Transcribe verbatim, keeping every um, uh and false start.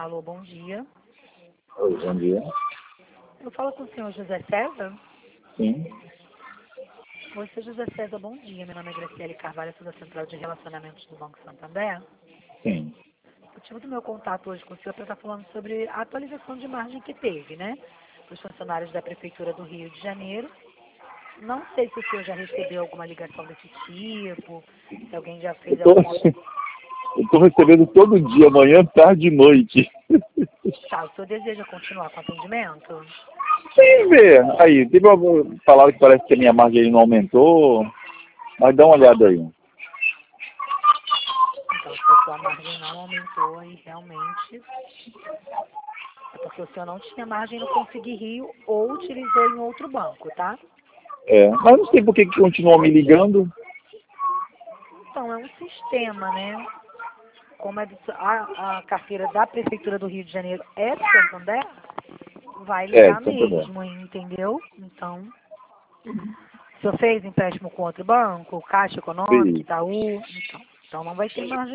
Alô, bom dia. Oi, bom dia. Eu falo com o senhor José César? Sim. Oi, senhor José César, bom dia. Meu nome é Graciele Carvalho, sou da Central de Relacionamentos do Banco Santander. Sim. O motivo do meu contato hoje com o senhor é para estar falando sobre a atualização de margem que teve, né? Para os funcionários da Prefeitura do Rio de Janeiro. Não sei se o senhor já recebeu alguma ligação desse tipo, se alguém já Eu fez tô, alguma... eu tô recebendo todo dia, manhã, tarde e noite. Tá, o senhor deseja continuar com o atendimento? Sim, vê. Aí, teve algum... Falaram que parece que a minha margem aí não aumentou. Mas dá uma olhada aí. Então, se a sua margem não aumentou e realmente é porque o senhor não tinha margem no Conseguir Rio ou utilizou em outro banco, tá? É. Mas não sei por que que continuam me ligando. Então, é um sistema, né? Como é do- a, a carteira da Prefeitura do Rio de Janeiro é do Santander, vai É, ligar de Santander. mesmo, entendeu? Então, o senhor fez empréstimo com outro banco, Caixa Econômica, Sim. Itaú, então, então não vai ter margem.